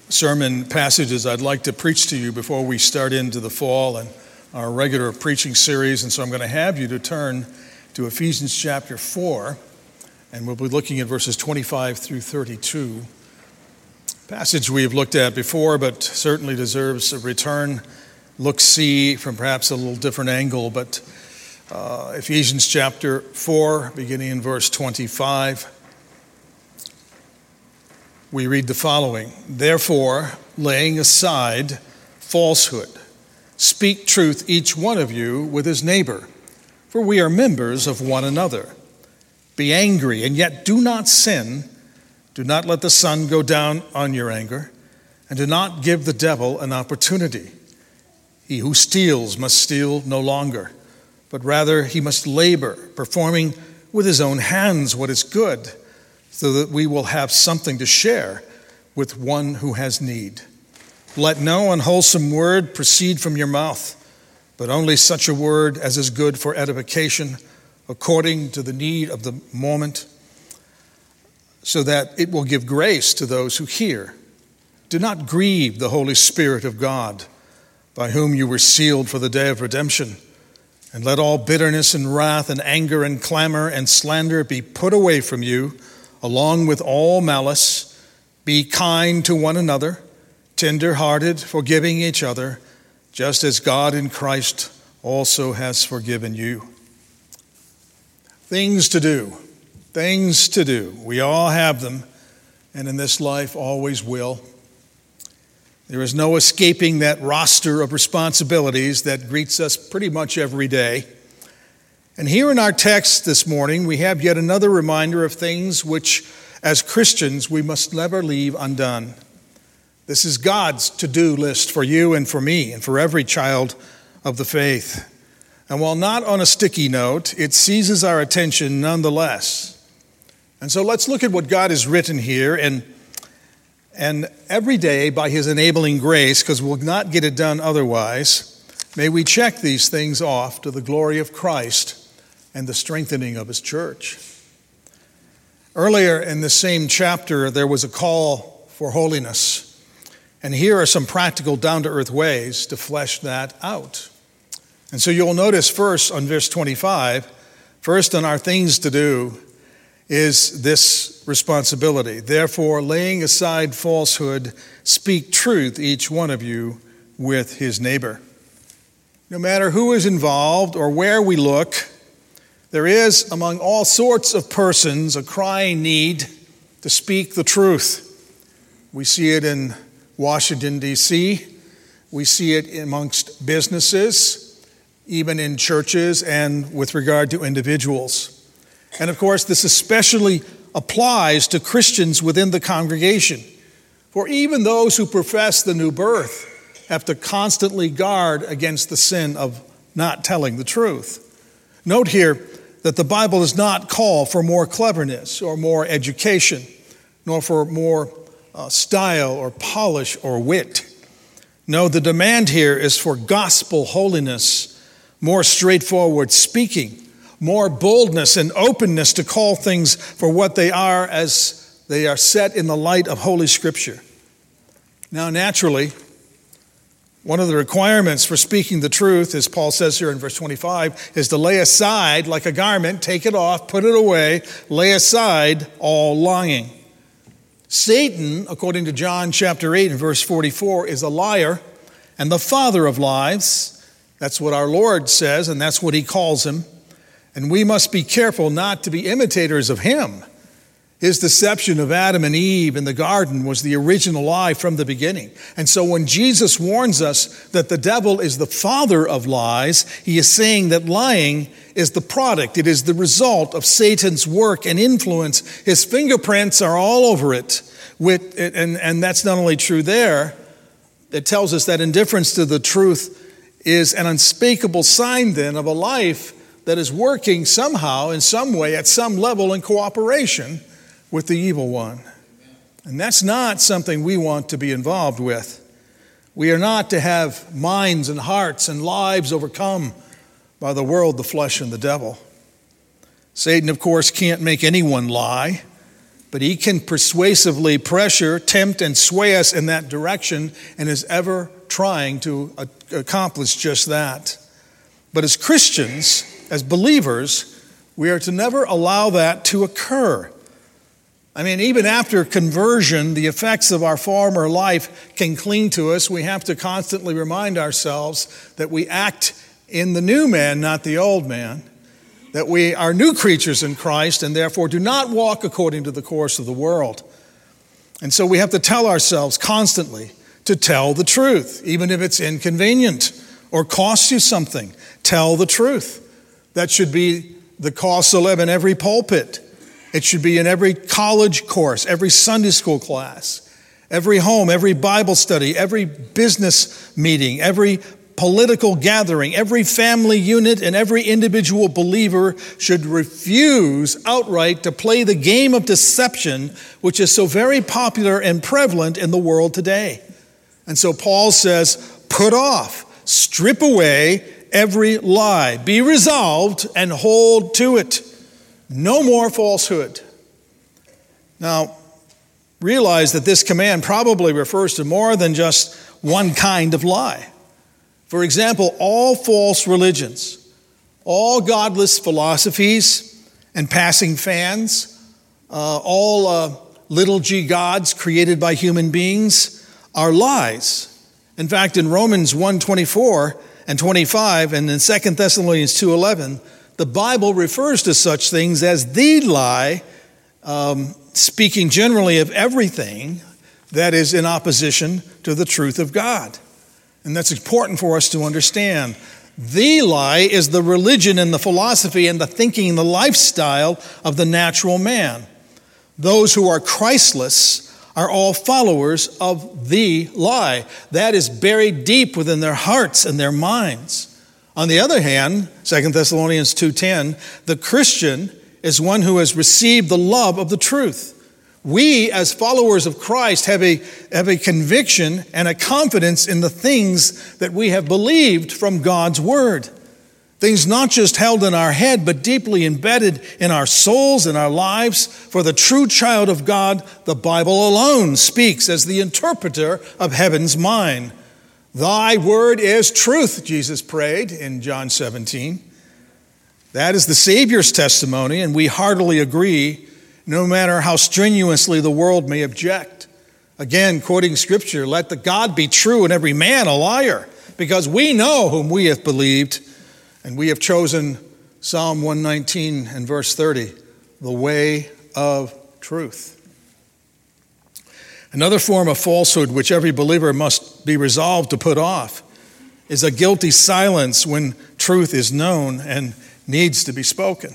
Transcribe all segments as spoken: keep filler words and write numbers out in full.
sermon passages I'd like to preach to you before we start into the fall and our regular preaching series. And so I'm going to have you to turn to Ephesians chapter four, and we'll be looking at verses twenty-five through thirty-two. Passage we have looked at before, but certainly deserves a return, look-see from perhaps a little different angle. But uh, Ephesians chapter four, beginning in verse twenty-five. We read the following: Therefore, laying aside falsehood, speak truth each one of you with his neighbor, for we are members of one another. Be angry, and yet do not sin. Do not let the sun go down on your anger, and do not give the devil an opportunity. He who steals must steal no longer, but rather he must labor, performing with his own hands what is good, so that we will have something to share with one who has need. Let no unwholesome word proceed from your mouth, but only such a word as is good for edification, according to the need of the moment, so that it will give grace to those who hear. Do not grieve the Holy Spirit of God, by whom you were sealed for the day of redemption. And let all bitterness and wrath and anger and clamor and slander be put away from you, along with all malice. Be kind to one another, tender-hearted, forgiving each other, just as God in Christ also has forgiven you. Things to do, things to do. We all have them, and in this life always will. There is no escaping that roster of responsibilities that greets us pretty much every day. And here in our text this morning, we have yet another reminder of things which, as Christians, we must never leave undone. This is God's to-do list for you and for me and for every child of the faith. And while not on a sticky note, it seizes our attention nonetheless. And so let's look at what God has written here, and, and every day, by his enabling grace, because we'll not get it done otherwise, may we check these things off to the glory of Christ and the strengthening of his church. Earlier in the same chapter, there was a call for holiness. And here are some practical, down-to-earth ways to flesh that out. And so you'll notice first on verse twenty-five, first on our things to do is this responsibility. Therefore, laying aside falsehood, speak truth, each one of you, with his neighbor. No matter who is involved or where we look, there is, among all sorts of persons, a crying need to speak the truth. We see it in Washington, D C We see it amongst businesses, even in churches and with regard to individuals. And of course, this especially applies to Christians within the congregation. For even those who profess the new birth have to constantly guard against the sin of not telling the truth. Note here that the Bible does not call for more cleverness or more education, nor for more uh, style or polish or wit. No, the demand here is for gospel holiness, more straightforward speaking, more boldness and openness to call things for what they are as they are set in the light of Holy Scripture. Now, naturally, one of the requirements for speaking the truth, as Paul says here in verse twenty-five, is to lay aside like a garment, take it off, put it away, lay aside all lying. Satan, according to John chapter eight and verse forty-four, is a liar and the father of lies. That's what our Lord says, and that's what he calls him. And we must be careful not to be imitators of him. His deception of Adam and Eve in the garden was the original lie from the beginning. And so when Jesus warns us that the devil is the father of lies, he is saying that lying is the product, it is the result of Satan's work and influence. His fingerprints are all over it. With, and, and that's not only true there, it tells us that indifference to the truth is an unspeakable sign then of a life that is working somehow, in some way, at some level in cooperation with the evil one. And that's not something we want to be involved with. We are not to have minds and hearts and lives overcome by the world, the flesh, and the devil. Satan, of course, can't make anyone lie, but he can persuasively pressure, tempt, and sway us in that direction and is ever trying to accomplish just that. But as Christians, as believers, we are to never allow that to occur. I mean, even after conversion, the effects of our former life can cling to us. We have to constantly remind ourselves that we act in the new man, not the old man, that we are new creatures in Christ and therefore do not walk according to the course of the world. And so we have to tell ourselves constantly to tell the truth, even if it's inconvenient or costs you something. Tell the truth. That should be the call celeb in every pulpit. It should be in every college course, every Sunday school class, every home, every Bible study, every business meeting, every political gathering, every family unit, and every individual believer should refuse outright to play the game of deception, which is so very popular and prevalent in the world today. And so Paul says, put off, strip away every lie. Be resolved and hold to it. No more falsehood. Now, realize that this command probably refers to more than just one kind of lie. For example, all false religions, all godless philosophies and passing fads, uh, all uh, little g gods created by human beings are lies. In fact, in Romans one twenty-four and twenty-five and in Second Thessalonians two eleven, the Bible refers to such things as the lie, um, speaking generally of everything that is in opposition to the truth of God. And that's important for us to understand. The lie is the religion and the philosophy and the thinking and the lifestyle of the natural man. Those who are Christless are all followers of the lie. That is buried deep within their hearts and their minds. On the other hand, Second Thessalonians two ten, the Christian is one who has received the love of the truth. We, as followers of Christ, have a, have a conviction and a confidence in the things that we have believed from God's Word. Things not just held in our head, but deeply embedded in our souls and our lives. For the true child of God, the Bible alone speaks as the interpreter of heaven's mind. Thy word is truth, Jesus prayed in John seventeen. That is the Savior's testimony, and we heartily agree, no matter how strenuously the world may object. Again, quoting Scripture, let the God be true and every man a liar, because we know whom we have believed, and we have chosen Psalm one nineteen and verse thirty, the way of truth. Another form of falsehood which every believer must be resolved to put off is a guilty silence when truth is known and needs to be spoken.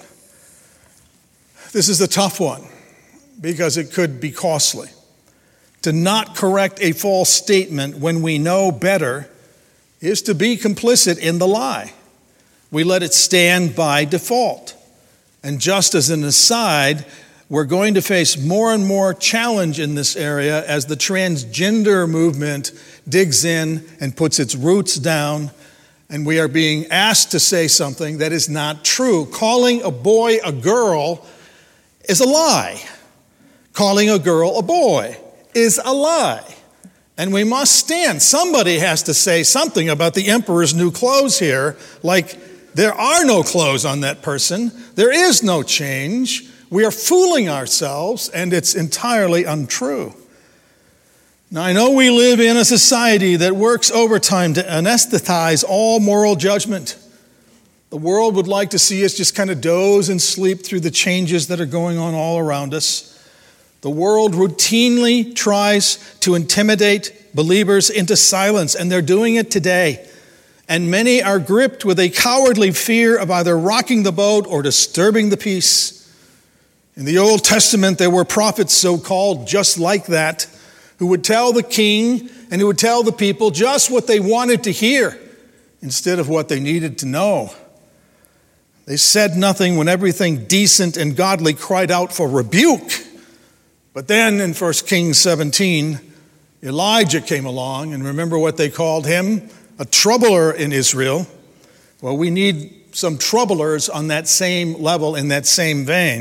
This is a tough one because it could be costly. To not correct a false statement when we know better is to be complicit in the lie. We let it stand by default. And just as an aside, we're going to face more and more challenge in this area as the transgender movement digs in and puts its roots down, and we are being asked to say something that is not true. Calling a boy a girl is a lie. Calling a girl a boy is a lie. And we must stand. Somebody has to say something about the emperor's new clothes here, like there are no clothes on that person. There is no change. We are fooling ourselves, and it's entirely untrue. Now, I know we live in a society that works overtime to anesthetize all moral judgment. The world would like to see us just kind of doze and sleep through the changes that are going on all around us. The world routinely tries to intimidate believers into silence, and they're doing it today. And many are gripped with a cowardly fear of either rocking the boat or disturbing the peace. In the Old Testament, there were prophets, so-called, just like that, who would tell the king and who would tell the people just what they wanted to hear instead of what they needed to know. They said nothing when everything decent and godly cried out for rebuke. But then in First Kings seventeen, Elijah came along, and remember what they called him? A troubler in Israel. Well, we need some troublers on that same level, in that same vein.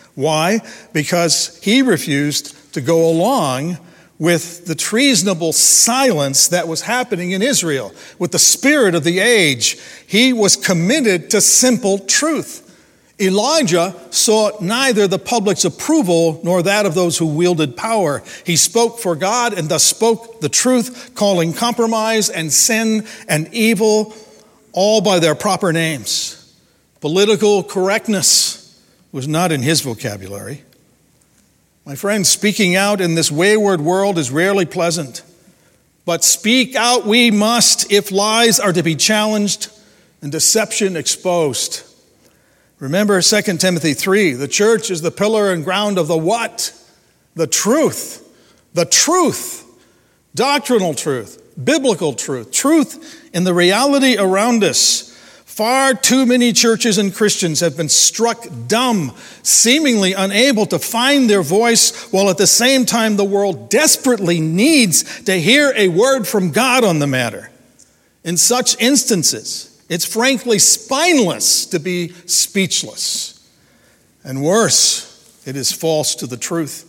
Why? Because he refused to go along with the treasonable silence that was happening in Israel. With the spirit of the age, he was committed to simple truth. Elijah sought neither the public's approval nor that of those who wielded power. He spoke for God and thus spoke the truth, calling compromise and sin and evil all by their proper names. Political correctness was not in his vocabulary. My friends, speaking out in this wayward world is rarely pleasant, but speak out we must if lies are to be challenged and deception exposed. Remember Second Timothy three, the church is the pillar and ground of the what? The truth. The truth. Doctrinal truth. Biblical truth. Truth in the reality around us. Far too many churches and Christians have been struck dumb, seemingly unable to find their voice, while at the same time the world desperately needs to hear a word from God on the matter. In such instances, it's frankly spineless to be speechless. And worse, it is false to the truth.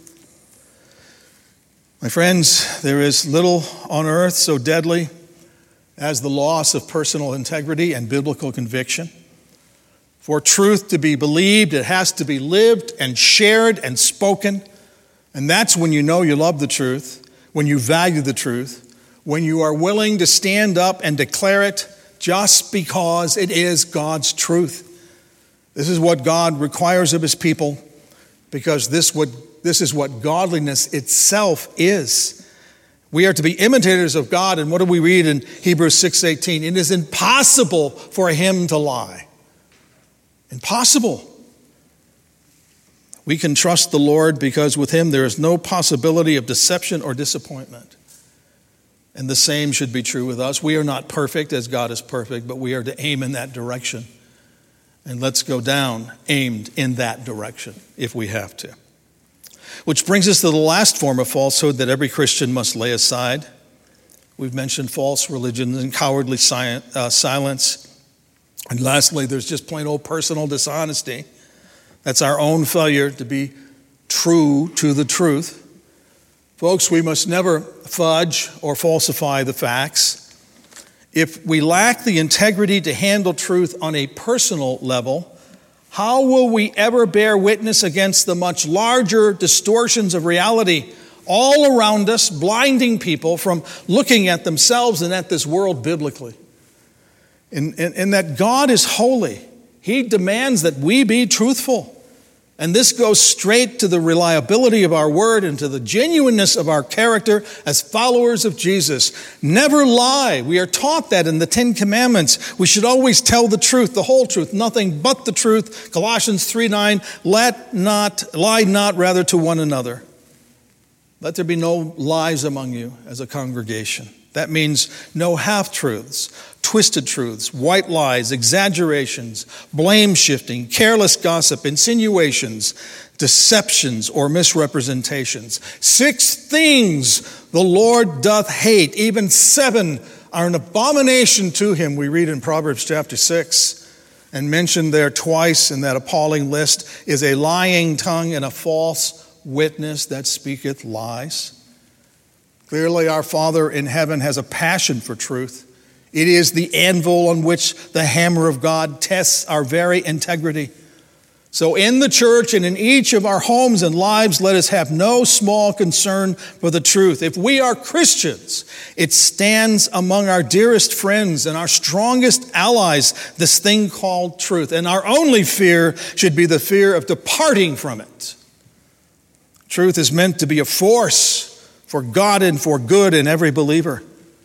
My friends, there is little on earth so deadly as the loss of personal integrity and biblical conviction. For truth to be believed, it has to be lived and shared and spoken. And that's when you know you love the truth, when you value the truth, when you are willing to stand up and declare it just because it is God's truth. This is what God requires of his people, because this would, this is what godliness itself is. We are to be imitators of God, and what do we read in Hebrews six eighteen? It is impossible for him to lie. Impossible. We can trust the Lord because with him there is no possibility of deception or disappointment. And the same should be true with us. We are not perfect as God is perfect, but we are to aim in that direction. And let's go down aimed in that direction if we have to. Which brings us to the last form of falsehood that every Christian must lay aside. We've mentioned false religion and cowardly uh, silence. And lastly, there's just plain old personal dishonesty. That's our own failure to be true to the truth. Folks, we must never fudge or falsify the facts. If we lack the integrity to handle truth on a personal level, how will we ever bear witness against the much larger distortions of reality all around us, blinding people from looking at themselves and at this world biblically? In, in, in that God is holy, he demands that we be truthful. And this goes straight to the reliability of our word and to the genuineness of our character as followers of Jesus. Never lie. We are taught that in the Ten Commandments. We should always tell the truth, the whole truth, nothing but the truth. Colossians three nine, let not, lie not rather to one another. Let there be no lies among you as a congregation. That means no half-truths, twisted truths, white lies, exaggerations, blame shifting, careless gossip, insinuations, deceptions, or misrepresentations. Six things the Lord doth hate, even seven are an abomination to him, we read in Proverbs chapter six. And mentioned there twice in that appalling list is a lying tongue and a false witness that speaketh lies. Clearly, our Father in heaven has a passion for truth. It is the anvil on which the hammer of God tests our very integrity. So in the church and in each of our homes and lives, let us have no small concern for the truth. If we are Christians, it stands among our dearest friends and our strongest allies, this thing called truth. And our only fear should be the fear of departing from it. Truth is meant to be a force for God and for good in every believer.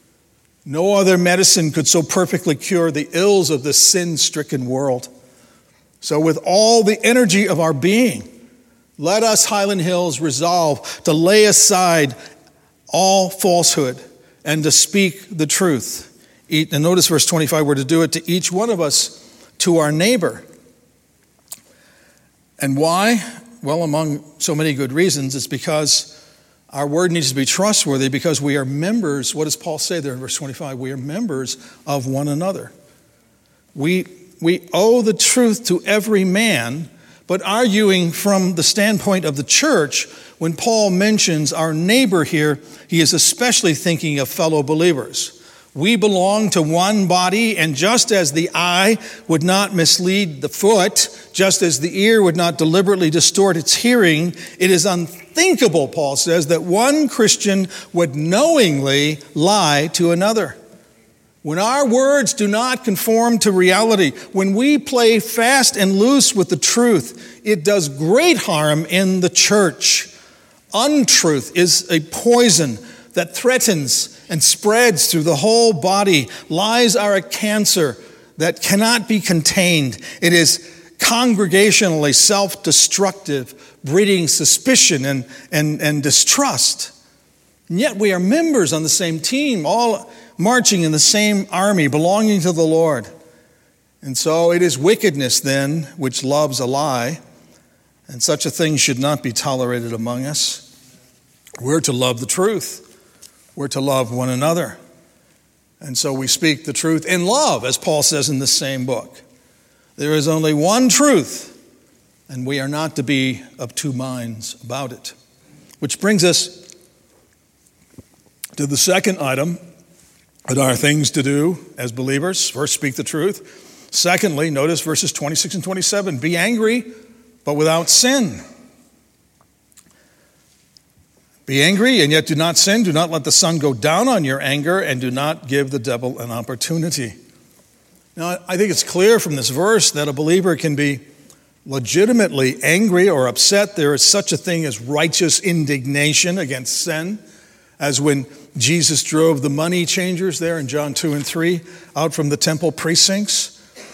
No other medicine could so perfectly cure the ills of this sin-stricken world. So with all the energy of our being, let us, Highland Hills, resolve to lay aside all falsehood and to speak the truth. And notice verse twenty-five, we're to do it to each one of us, to our neighbor. And why? Well, among so many good reasons, it's because our word needs to be trustworthy, because we are members. What does Paul say there in verse twenty-five? We are members of one another. We, we owe the truth to every man, But arguing from the standpoint of the church, when Paul mentions our neighbor here, he is especially thinking of fellow believers. We belong to one body, and just as the eye would not mislead the foot, just as the ear would not deliberately distort its hearing, it is unthinkable, Paul says, that one Christian would knowingly lie to another. When our words do not conform to reality, when we play fast and loose with the truth, it does great harm in the church. Untruth is a poison that threatens and spreads through the whole body. Lies are a cancer that cannot be contained. It is congregationally self-destructive, breeding suspicion and, and, and distrust. And yet we are members on the same team, all marching in the same army, belonging to the Lord. And so it is wickedness then which loves a lie, and such a thing should not be tolerated among us. We're to love the truth. We're to love one another. And so we speak the truth in love, as Paul says in the same book. There is only one truth, and we are not to be of two minds about it. Which brings us to the second item that are things to do as believers. First, speak the truth. Secondly, notice verses twenty-six and twenty-seven. Be angry, but without sin. Be angry and yet do not sin. Do not let the sun go down on your anger, and do not give the devil an opportunity. Now, I think it's clear from this verse that a believer can be legitimately angry or upset. There is such a thing as righteous indignation against sin, as when Jesus drove the money changers there in John two and three out from the temple precincts.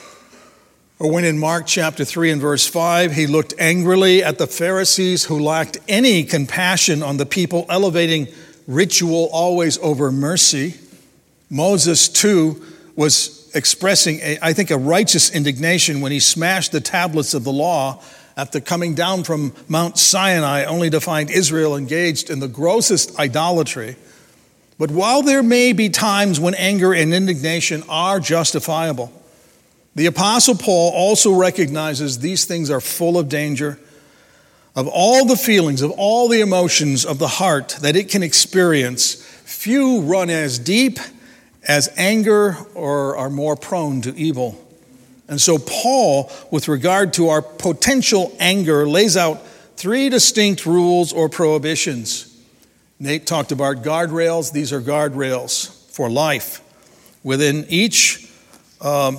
Or when in Mark chapter three and verse five, he looked angrily at the Pharisees who lacked any compassion on the people, elevating ritual always over mercy. Moses, too, was expressing, a, I think, a righteous indignation when he smashed the tablets of the law after coming down from Mount Sinai, only to find Israel engaged in the grossest idolatry. But while there may be times when anger and indignation are justifiable, the Apostle Paul also recognizes these things are full of danger. Of all the feelings, of all the emotions of the heart that it can experience, few run as deep as anger or are more prone to evil. And so Paul, with regard to our potential anger, lays out three distinct rules or prohibitions. Nate talked about guardrails. These are guardrails for life. Within each um,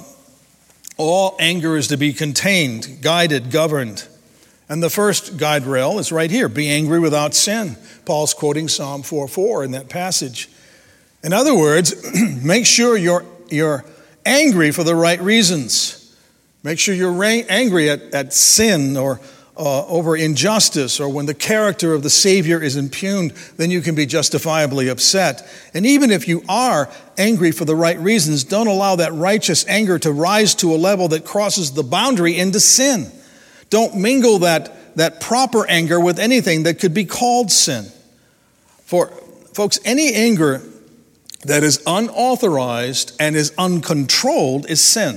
all anger is to be contained, guided, governed. And the first guide rail is right here, be angry without sin. Paul's quoting Psalm four four in that passage. In other words, make sure you're, you're angry for the right reasons. Make sure you're ra- angry at, at sin or uh, over injustice, or when the character of the Savior is impugned, then you can be justifiably upset. And even if you are angry for the right reasons, don't allow that righteous anger to rise to a level that crosses the boundary into sin. Don't mingle that, that proper anger with anything that could be called sin. For, folks, any anger that is unauthorized and is uncontrolled is sin.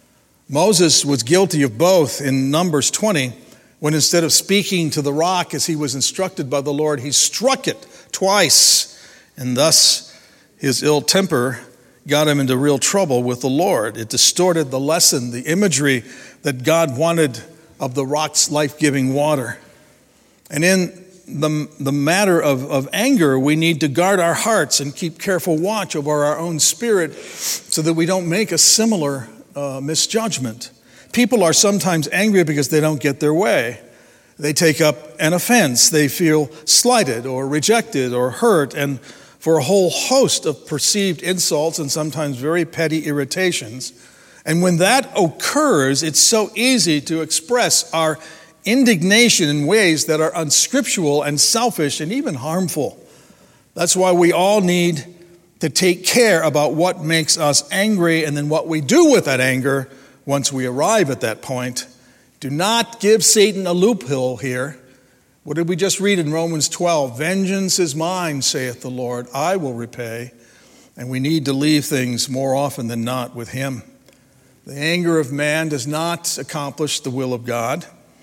Moses was guilty of both in Numbers twenty, when instead of speaking to the rock as he was instructed by the Lord, he struck it twice, and thus his ill temper got him into real trouble with the Lord. It distorted the lesson, the imagery that God wanted of the rock's life-giving water. And in the, the matter of, of anger, we need to guard our hearts and keep careful watch over our own spirit so that we don't make a similar uh, misjudgment. People are sometimes angry because they don't get their way. They take up an offense. They feel slighted or rejected or hurt, and for a whole host of perceived insults and sometimes very petty irritations. And when that occurs, it's so easy to express our indignation in ways that are unscriptural and selfish and even harmful. That's why we all need to take care about what makes us angry and then what we do with that anger once we arrive at that point. Do not give Satan a loophole here. What did we just read in Romans twelve? Vengeance is mine, saith the Lord, I will repay. And we need to leave things more often than not with him. The anger of man does not accomplish the will of God.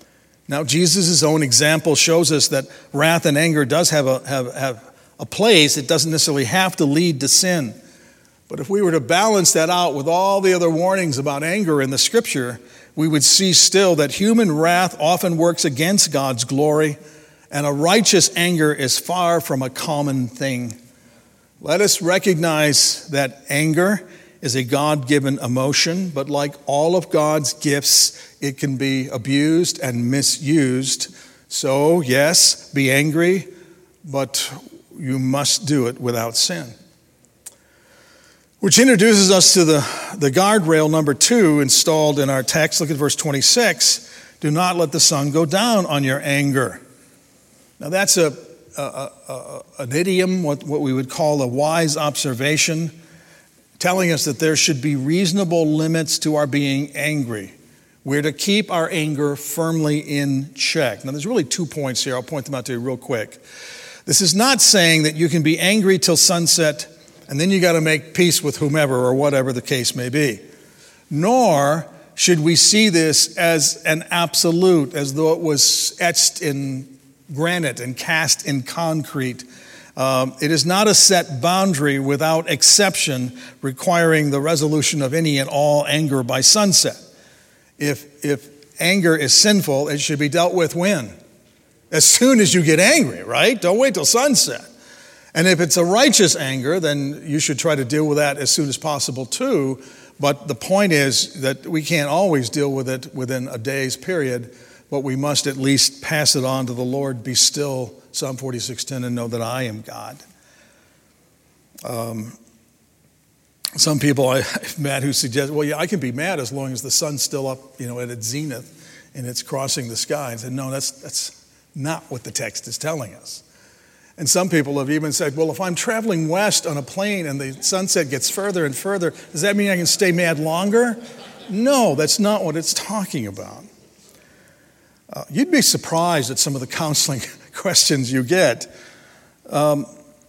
Now, Jesus' own example shows us that wrath and anger does have a, have, have a place. It doesn't necessarily have to lead to sin. But if we were to balance that out with all the other warnings about anger in the Scripture, we would see still that human wrath often works against God's glory, and a righteous anger is far from a common thing. Let us recognize that anger is a God-given emotion, but like all of God's gifts, it can be abused and misused. So, yes, be angry, but you must do it without sin. Which introduces us to the, the guardrail number two installed in our text. Look at verse twenty-six. Do not let the sun go down on your anger. Now that's a, a, a, a an idiom, what, what we would call a wise observation, telling us that there should be reasonable limits to our being angry. We're to keep our anger firmly in check. Now there's really two points here. I'll point them out to you real quick. This is not saying that you can be angry till sunset and then you got to make peace with whomever or whatever the case may be. Nor should we see this as an absolute, as though it was etched in granite and cast in concrete. Um, it is not a set boundary without exception requiring the resolution of any and all anger by sunset. If, if anger is sinful, it should be dealt with when? As soon as you get angry, right? Don't wait till sunset. And if it's a righteous anger, then you should try to deal with that as soon as possible too. But the point is that we can't always deal with it within a day's period, but we must at least pass it on to the Lord. Be still, Psalm forty-six ten, and know that I am God. Um, some people I've met who suggest, well, yeah, I can be mad as long as the sun's still up, you know, at its zenith and it's crossing the sky. I said, no, that's that's not what the text is telling us. And some people have even said, well, if I'm traveling west on a plane and the sunset gets further and further, does that mean I can stay mad longer? No, that's not what it's talking about. Uh, you'd be surprised at some of the counseling questions you get. Um,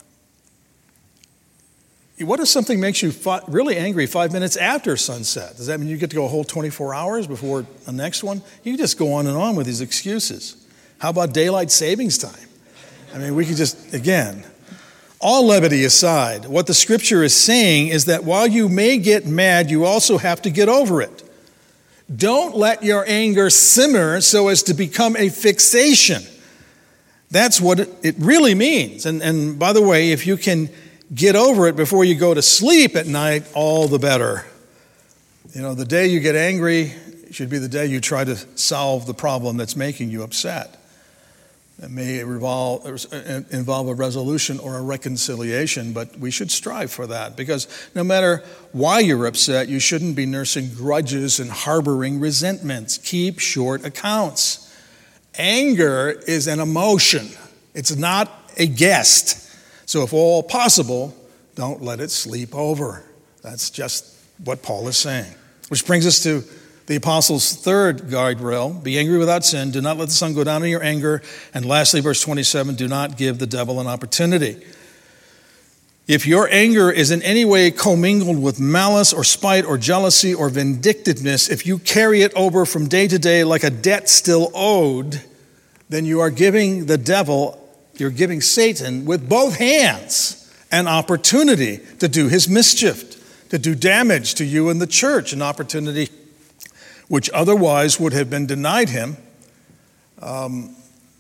what if something makes you fi- really angry five minutes after sunset? Does that mean you get to go a whole twenty-four hours before the next one? You can just go on and on with these excuses. How about daylight savings time? I mean, we could just, again, all levity aside, what the Scripture is saying is that while you may get mad, you also have to get over it. Don't let your anger simmer so as to become a fixation. That's what it, it really means. And, and by the way, if you can get over it before you go to sleep at night, all the better. You know, the day you get angry should be the day you try to solve the problem that's making you upset. It may revolve, involve a resolution or a reconciliation, but we should strive for that because no matter why you're upset, you shouldn't be nursing grudges and harboring resentments. Keep short accounts. Anger is an emotion. It's not a guest. So if all possible, don't let it sleep over. That's just what Paul is saying. Which brings us to the apostles' third guardrail: be angry without sin. Do not let the sun go down in your anger. And lastly, verse twenty-seven, do not give the devil an opportunity. If your anger is in any way commingled with malice or spite or jealousy or vindictiveness, if you carry it over from day to day like a debt still owed, then you are giving the devil, you're giving Satan with both hands an opportunity to do his mischief, to do damage to you and the church, an opportunity which otherwise would have been denied him. Um,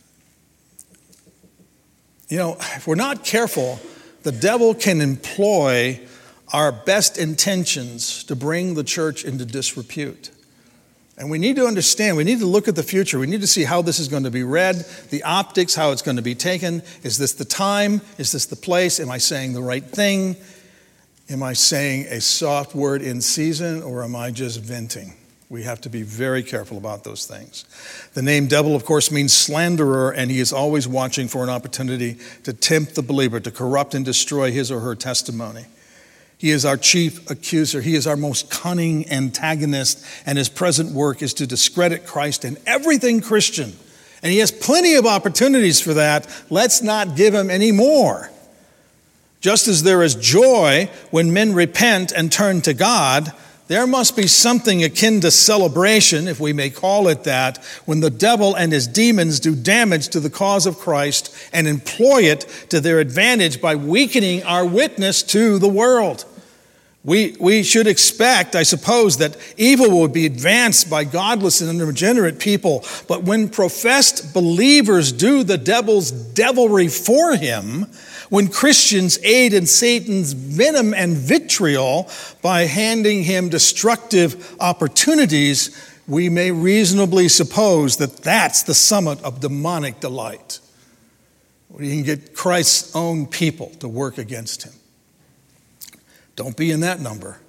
you know, if we're not careful, the devil can employ our best intentions to bring the church into disrepute. And we need to understand, we need to look at the future. We need to see how this is going to be read, the optics, how it's going to be taken. Is this the time? Is this the place? Am I saying the right thing? Am I saying a soft word in season, or am I just venting? We have to be very careful about those things. The name devil, of course, means slanderer, and he is always watching for an opportunity to tempt the believer, to corrupt and destroy his or her testimony. He is our chief accuser. He is our most cunning antagonist, and his present work is to discredit Christ and everything Christian. And he has plenty of opportunities for that. Let's not give him any more. Just as there is joy when men repent and turn to God, There must be something akin to celebration, if we may call it that, when the devil and his demons do damage to the cause of Christ and employ it to their advantage by weakening our witness to the world. We, we should expect, I suppose, that evil will be advanced by godless and unregenerate people, but when professed believers do the devil's devilry for him, when Christians aid in Satan's venom and vitriol by handing him destructive opportunities, we may reasonably suppose that that's the summit of demonic delight, where you can get Christ's own people to work against him. Don't be in that number.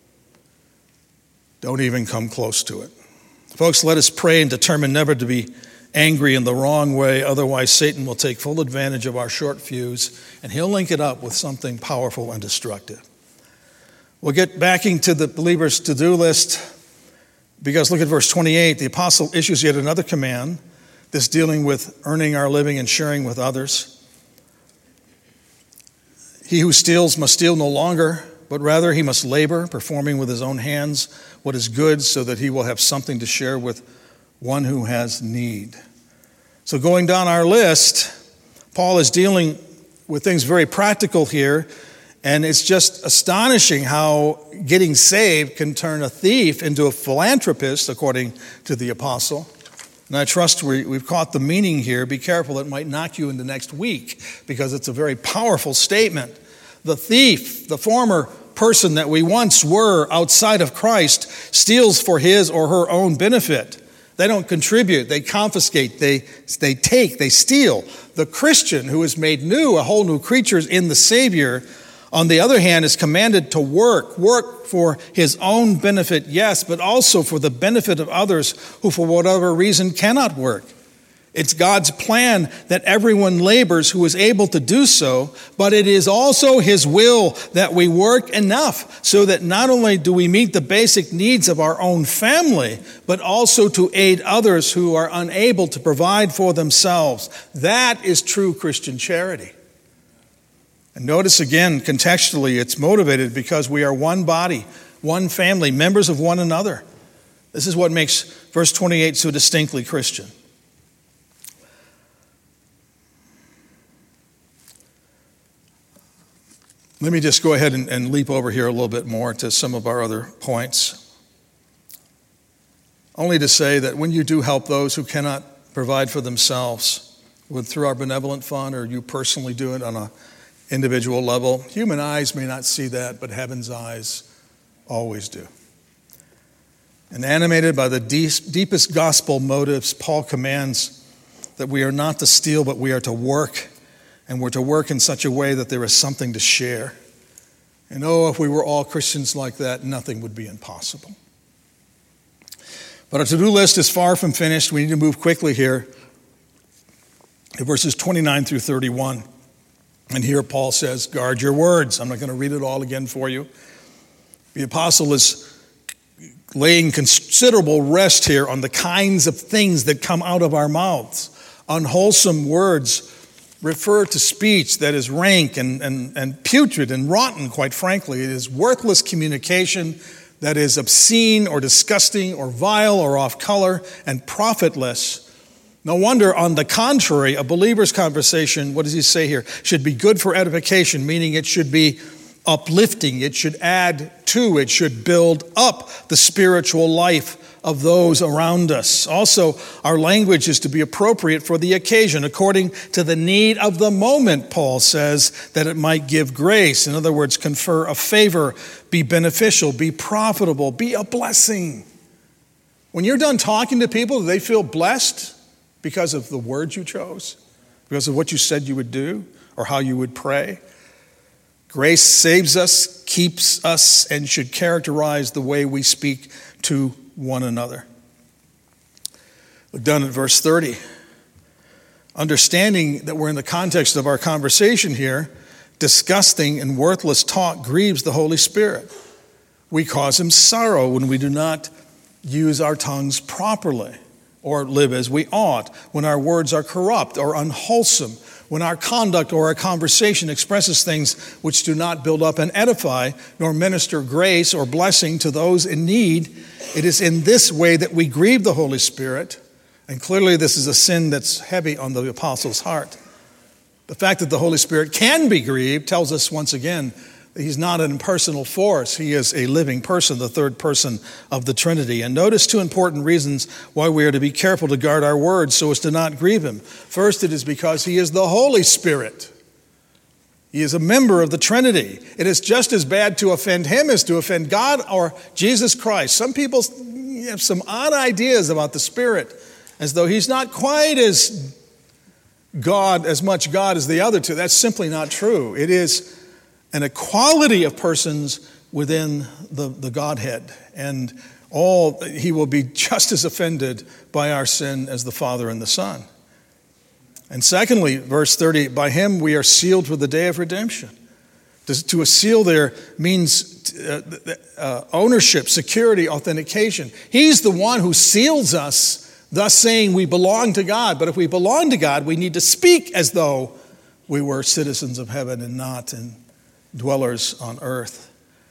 Don't even come close to it. Folks, let us pray and determine never to be angry in the wrong way. Otherwise, Satan will take full advantage of our short fuse, and he'll link it up with something powerful and destructive. We'll get backing to the believer's to-do list, because look at verse twenty-eight. The apostle issues yet another command, this dealing with earning our living and sharing with others. He who steals must steal no longer, but rather he must labor, performing with his own hands what is good, so that he will have something to share with one who has need. So going down our list, Paul is dealing with things very practical here, and it's just astonishing how getting saved can turn a thief into a philanthropist, according to the apostle. And I trust we, we've caught the meaning here. Be careful, it might knock you into next week, because it's a very powerful statement. The thief, the former person that we once were outside of Christ, steals for his or her own benefit. They don't contribute, they confiscate, they, they take, they steal. The Christian who is made new, a whole new creature in the Savior, on the other hand, is commanded to work, work for his own benefit, yes, but also for the benefit of others who for whatever reason cannot work. It's God's plan that everyone labors who is able to do so, but it is also his will that we work enough so that not only do we meet the basic needs of our own family, but also to aid others who are unable to provide for themselves. That is true Christian charity. And notice again, contextually, it's motivated because we are one body, one family, members of one another. This is what makes verse twenty-eight so distinctly Christian. Let me just go ahead and, and leap over here a little bit more to some of our other points. Only to say that when you do help those who cannot provide for themselves, with, through our benevolent fund, or you personally do it on an individual level, human eyes may not see that, but heaven's eyes always do. And animated by the deep, deepest gospel motives, Paul commands that we are not to steal, but we are to work. And we're to work in such a way that there is something to share. And oh, if we were all Christians like that, nothing would be impossible. But our to-do list is far from finished. We need to move quickly here to verses twenty-nine through thirty-one. And here Paul says, guard your words. I'm not going to read it all again for you. The apostle is laying considerable rest here on the kinds of things that come out of our mouths. Unwholesome words refer to speech that is rank and, and, and putrid and rotten, quite frankly. It is worthless communication that is obscene or disgusting or vile or off color and profitless. No wonder, on the contrary, a believer's conversation, what does he say here, should be good for edification, meaning it should be uplifting, it should add to, it should build up the spiritual life of those around us. Also, our language is to be appropriate for the occasion, according to the need of the moment, Paul says, that it might give grace. In other words, confer a favor, be beneficial, be profitable, be a blessing. When you're done talking to people, do they feel blessed because of the words you chose? Because of what you said you would do or how you would pray? Grace saves us, keeps us, and should characterize the way we speak to one another. Look down at verse thirty. Understanding that we're in the context of our conversation here, disgusting and worthless talk grieves the Holy Spirit. We cause him sorrow when we do not use our tongues properly or live as we ought, when our words are corrupt or unwholesome, When our conduct or our conversation expresses things which do not build up and edify, nor minister grace or blessing to those in need, it is in this way that we grieve the Holy Spirit. And clearly this is a sin that's heavy on the apostle's heart. The fact that the Holy Spirit can be grieved tells us once again that he's not an impersonal force. He is a living person, the third person of the Trinity. And notice two important reasons why we are to be careful to guard our words so as to not grieve him. First, it is because he is the Holy Spirit. He is a member of the Trinity. It is just as bad to offend him as to offend God or Jesus Christ. Some people have some odd ideas about the Spirit, as though he's not quite as God, as much God as the other two. That's simply not true. It is an equality of persons within the, the Godhead. And all he will be just as offended by our sin as the Father and the Son. And secondly, verse thirty, by him we are sealed for the day of redemption. To, to a seal there means uh, uh, ownership, security, authentication. He's the one who seals us, thus saying we belong to God. But if we belong to God, we need to speak as though we were citizens of heaven and not in dwellers on earth.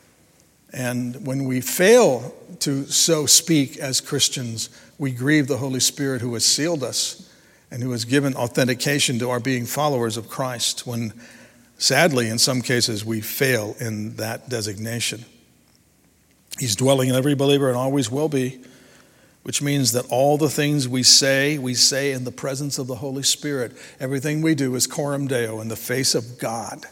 And when we fail to so speak as Christians, we grieve the Holy Spirit who has sealed us and who has given authentication to our being followers of Christ, when sadly, in some cases, we fail in that designation. He's dwelling in every believer and always will be, which means that all the things we say, we say in the presence of the Holy Spirit. Everything we do is coram Deo, in the face of God.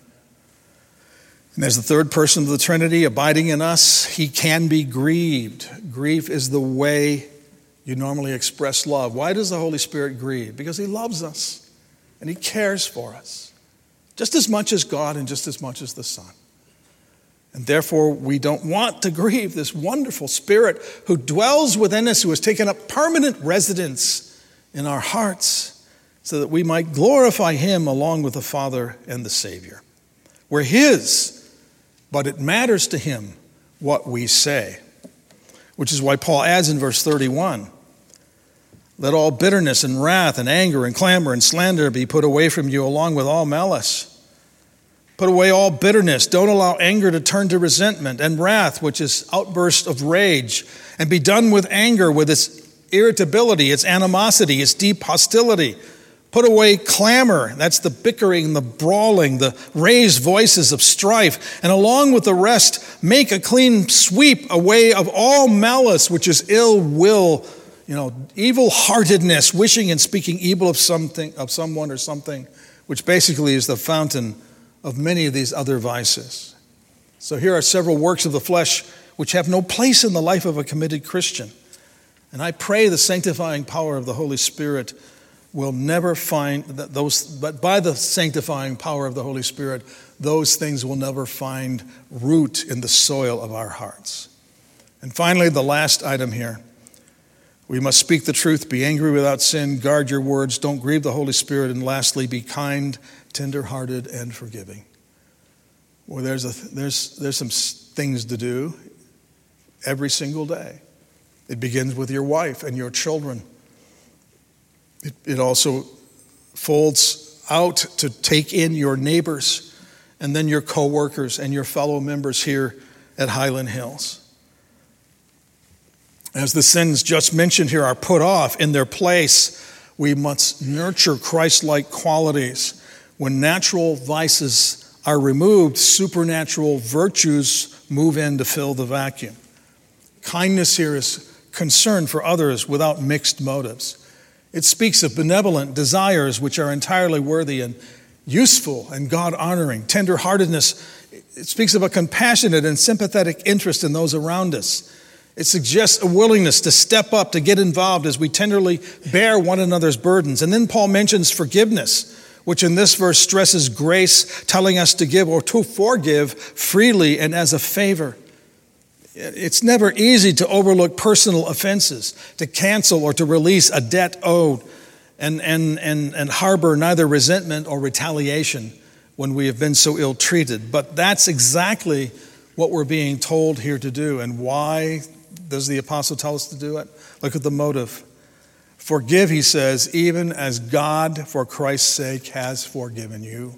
And as the third person of the Trinity abiding in us, he can be grieved. Grief is the way you normally express love. Why does the Holy Spirit grieve? Because he loves us and he cares for us, just as much as God and just as much as the Son. And therefore, we don't want to grieve this wonderful Spirit who dwells within us, who has taken up permanent residence in our hearts, so that we might glorify him along with the Father and the Savior. We're his, but it matters to him what we say, which is why Paul adds in verse thirty-one, let all bitterness and wrath and anger and clamor and slander be put away from you, along with all malice. Put away all bitterness. Don't allow anger to turn to resentment, and wrath, which is outburst of rage. And be done with anger, with its irritability, its animosity, its deep hostility. Put away clamor. That's the bickering, the brawling, the raised voices of strife. And along with the rest, make a clean sweep away of all malice, which is ill will, you know, evil-heartedness, wishing and speaking evil of something, of someone or something, which basically is the fountain of many of these other vices. So here are several works of the flesh which have no place in the life of a committed Christian. And I pray the sanctifying power of the Holy Spirit will never find those, but by the sanctifying power of the Holy Spirit, those things will never find root in the soil of our hearts. And finally, the last item here. We must speak the truth, be angry without sin, guard your words, don't grieve the Holy Spirit, and lastly, be kind, tender-hearted, and forgiving. Well, there's, a, there's, there's some things to do every single day. It begins with your wife and your children. It, it also folds out to take in your neighbors and then your co-workers and your fellow members here at Highland Hills. As the sins just mentioned here are put off in their place, we must nurture Christ-like qualities. When natural vices are removed, supernatural virtues move in to fill the vacuum. Kindness here is concern for others without mixed motives. It speaks of benevolent desires which are entirely worthy and useful and God-honoring. Tender-heartedness, it speaks of a compassionate and sympathetic interest in those around us. It suggests a willingness to step up, to get involved as we tenderly bear one another's burdens. And then Paul mentions forgiveness, which in this verse stresses grace, telling us to give or to forgive freely and as a favor. It's never easy to overlook personal offenses, to cancel or to release a debt owed, and, and, and, and harbor neither resentment or retaliation when we have been so ill-treated. But that's exactly what we're being told here to do. And why does the apostle tell us to do it? Look at the motive. Forgive, he says, even as God, for Christ's sake, has forgiven you.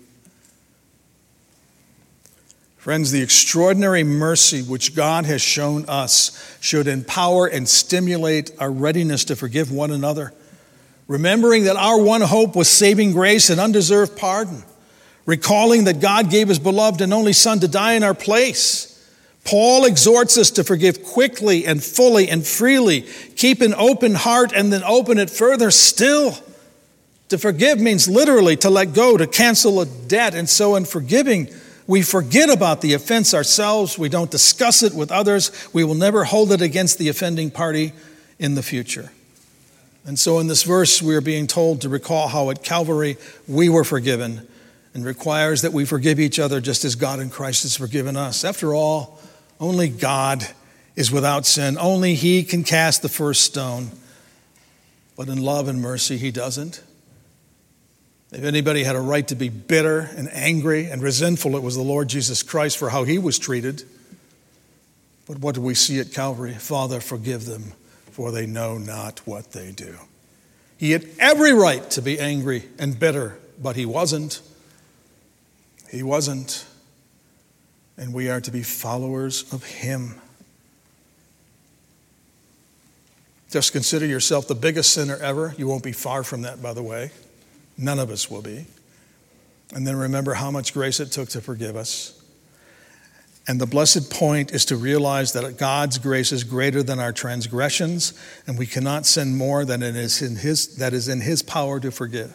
Friends, the extraordinary mercy which God has shown us should empower and stimulate our readiness to forgive one another, remembering that our one hope was saving grace and undeserved pardon, recalling that God gave his beloved and only Son to die in our place. Paul exhorts us to forgive quickly and fully and freely. Keep an open heart and then open it further still. To forgive means literally to let go, to cancel a debt. And so in forgiving, we forget about the offense ourselves. We don't discuss it with others. We will never hold it against the offending party in the future. And so in this verse, we are being told to recall how at Calvary we were forgiven, and requires that we forgive each other just as God in Christ has forgiven us. After all, only God is without sin. Only he can cast the first stone. But in love and mercy, he doesn't. If anybody had a right to be bitter and angry and resentful, it was the Lord Jesus Christ for how he was treated. But what do we see at Calvary? Father, forgive them, for they know not what they do. He had every right to be angry and bitter, but he wasn't. He wasn't. And we are to be followers of him. Just consider yourself the biggest sinner ever. You won't be far from that, by the way. None of us will be. And then remember how much grace it took to forgive us. And the blessed point is to realize that God's grace is greater than our transgressions, and we cannot sin more than it is in his, that is in his power to forgive.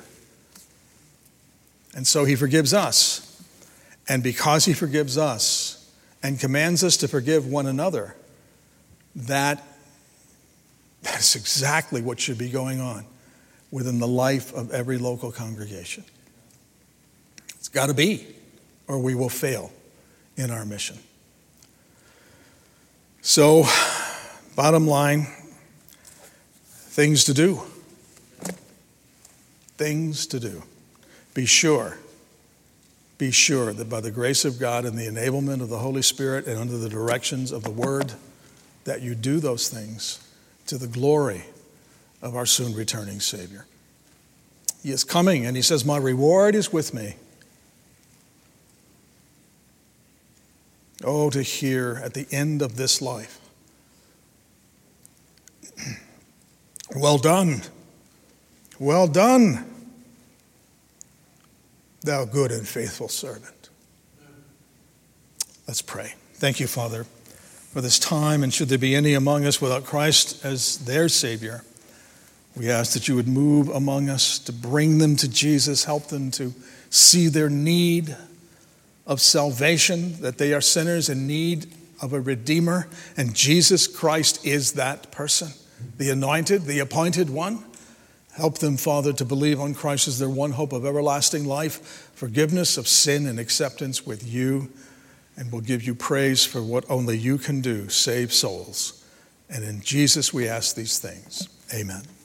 And so he forgives us. And because he forgives us and commands us to forgive one another, that, that is exactly what should be going on within the life of every local congregation. It's got to be, or we will fail in our mission. So, bottom line, things to do. Things to do. Be sure, be sure that by the grace of God and the enablement of the Holy Spirit and under the directions of the Word, that you do those things to the glory of our soon returning Savior. He is coming, and he says, my reward is with me. Oh, to hear at the end of this life, well done, well done, thou good and faithful servant. Let's pray. Thank you, Father, for this time, and should there be any among us without Christ as their Savior, we ask that you would move among us to bring them to Jesus, help them to see their need of salvation, that they are sinners in need of a Redeemer, and Jesus Christ is that person, the anointed, the appointed one. Help them, Father, to believe on Christ as their one hope of everlasting life, forgiveness of sin and acceptance with you, and we'll give you praise for what only you can do, save souls. And in Jesus we ask these things. Amen.